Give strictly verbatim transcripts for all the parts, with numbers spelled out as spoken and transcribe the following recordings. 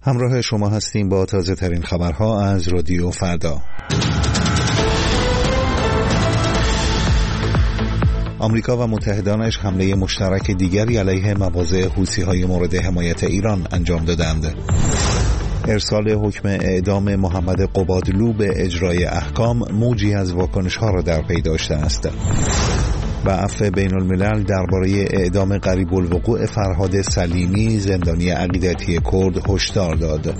همراه شما هستیم با تازه ترین خبرها از رادیو فردا. آمریکا و متحدانش حمله مشترک دیگری علیه مواضع حوثی‌های مورد حمایت ایران انجام دادند. ارسال حکم اعدام محمد قبادلو به اجرای احکام موجی از واکنش‌ها را در پی داشته است. و عفو بین الملل درباره اعدام قریب الوقوع فرهاد سلیمی زندانی عقیدتی کرد هشدار داد.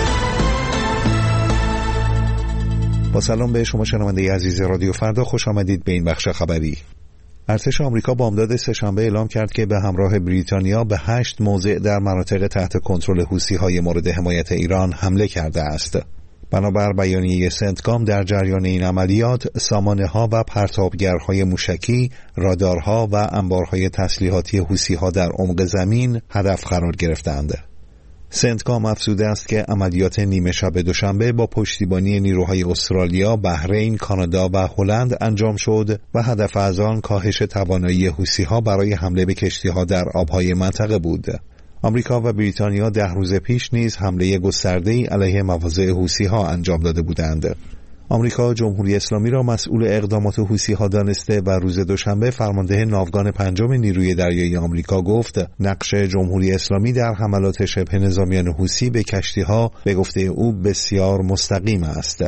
با سلام به شما شنونده عزیز رادیو فردا، خوش آمدید به این بخش خبری. ارتش آمریکا بامداد سه‌شنبه اعلام کرد که به همراه بریتانیا به هشت موضع در مناطق تحت کنترل حوثی‌های مورد حمایت ایران حمله کرده است. بنابر بیانیه سنتکام در جریان این عملیات سامانه‌ها و پرتابگرهای موشکی، رادارها و انبارهای تسلیحاتی حوثی‌ها در عمق زمین هدف قرار گرفتند. سنتکام افزوده است که عملیات نیمه شب دوشنبه با پشتیبانی نیروهای استرالیا، بحرین، کانادا و هلند انجام شد و هدف از آن کاهش توانایی حوثی‌ها برای حمله به کشتی‌ها در آبهای منطقه بود. آمریکا و بریتانیا ده روز پیش نیز حمله گسترده‌ای علیه مواضع حوثی‌ها انجام داده بودند. آمریکا جمهوری اسلامی را مسئول اقدامات حوثی‌ها دانسته و روز دوشنبه فرمانده ناوگان پنجم نیروی دریایی آمریکا گفت نقش جمهوری اسلامی در حملات شبه نظامیان حوثی به کشتی‌ها به گفته او بسیار مستقیم است.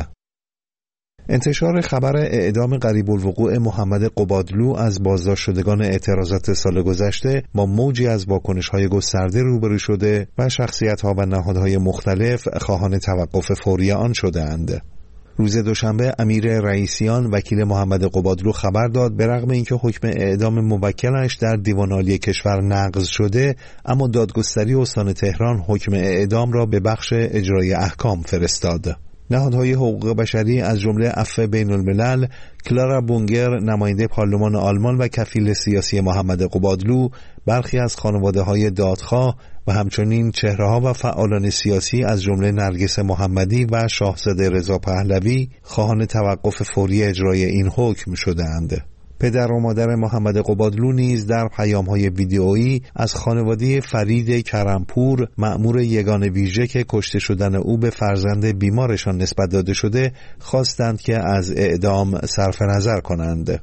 انتشار خبر اعدام قریب الوقوع محمد قبادلو از بازداشت شدگان اعتراضات سال گذشته با موجی از واکنش‌های گسترده روبرو شده و شخصیت‌ها و نهادهای مختلف خواهان توقف فوری آن شده‌اند. روز دوشنبه امیر رئیسیان وکیل محمد قبادلو خبر داد به رغم اینکه حکم اعدام موکلش در دیوان عالی کشور نقض شده، اما دادگستری استان تهران حکم اعدام را به بخش اجرای احکام فرستاد. نهادهای حقوق بشری از جمله عفو بین الملل، کلارا بونگر نماینده پارلمان آلمان و کفیل سیاسی محمد قبادلو، برخی از خانواده‌های دادخواه و همچنین چهره‌ها و فعالان سیاسی از جمله نرگس محمدی و شاهزاده رضا پهلوی خواهان توقف فوری اجرای این حکم شده‌اند. پدر و مادر محمد قبادلو نیز در پیام‌های ویدئویی از خانواده فرید کرمپور مأمور یگان ویژه که کشته شدن او به فرزند بیمارشان نسبت داده شده خواستند که از اعدام صرف نظر کنند.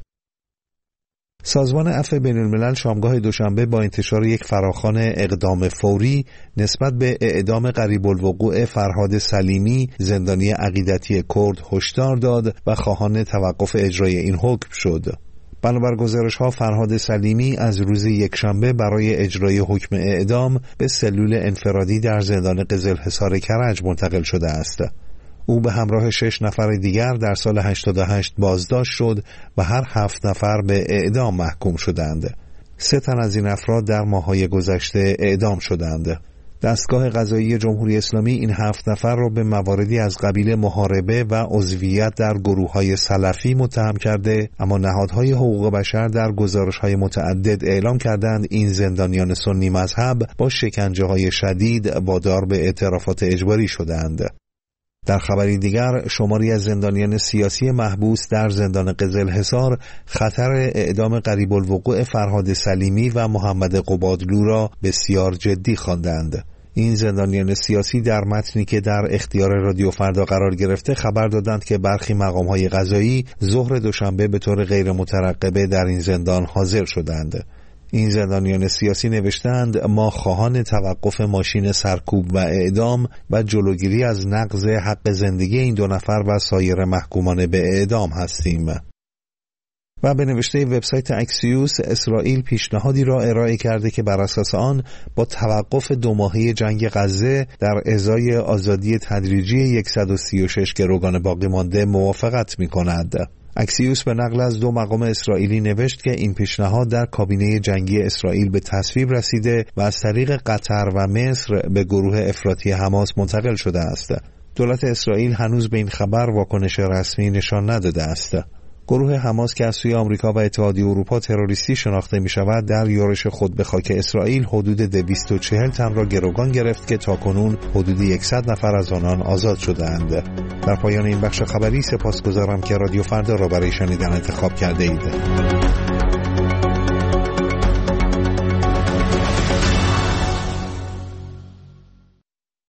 سازمان عفو بین الملل شامگاه دوشنبه با انتشار یک فراخوان اقدام فوری نسبت به اعدام قریب الوقوع فرهاد سلیمی زندانی عقیدتی کرد هشدار داد و خواهان توقف اجرای این حکم شد. بنابر گزارش‌ها فرهاد سلیمی از روز یکشنبه برای اجرای حکم اعدام به سلول انفرادی در زندان قزلحصار کرج منتقل شده است. او به همراه شش نفر دیگر در سال هشتاد و هشت بازداشت شد و هر هفت نفر به اعدام محکوم شدند. سه تن از این افراد در ماه‌های گذشته اعدام شدند. دستگاه قضایی جمهوری اسلامی این هفت نفر را به مواردی از قبیل محاربه و عضویت در گروه‌های سلفی متهم کرده، اما نهادهای حقوق بشر در گزارش‌های متعدد اعلام کردند این زندانیان سنی مذهب با شکنجه‌های شدید وادار به اعترافات اجباری شدند. در خبری دیگر، شماری از زندانیان سیاسی محبوس در زندان قزلحصار خطر اعدام قریب الوقوع فرهاد سلیمی و محمد قبادلو را بسیار جدی خواندند. این زندانیان سیاسی در متنی که در اختیار رادیو فردا قرار گرفته خبر دادند که برخی مقام‌های قضایی ظهر دوشنبه به طور غیر مترقبه در این زندان حاضر شدند. این زندانیان سیاسی نوشتند ما خواهان توقف ماشین سرکوب و اعدام و جلوگیری از نقض حق زندگی این دو نفر و سایر محکومان به اعدام هستیم. و به نوشته وبسایت اکسیوس، اسرائیل پیشنهادی را ارائه کرده که بر اساس آن با توقف دو ماهه جنگ غزه در ازای آزادی تدریجی صد و سی و شش گروگان باقی مانده موافقت می‌کند. اکسیوس به نقل از دو مقام اسرائیلی نوشت که این پیشنهاد در کابینه جنگی اسرائیل به تصویب رسیده و از طریق قطر و مصر به گروه افراطی حماس منتقل شده است. دولت اسرائیل هنوز به این خبر واکنش رسمی نشان نداده است. گروه حماس که از سوی آمریکا و اتحادیه اروپا تروریستی شناخته می شود در یورش خود به خاک اسرائیل حدود دویست و چهل تن را گروگان گرفت که تاکنون حدود صد نفر از آنان آزاد شده‌اند. در پایان این بخش خبری سپاسگزارم که رادیو فردا را برای شنیدن انتخاب کرده اید.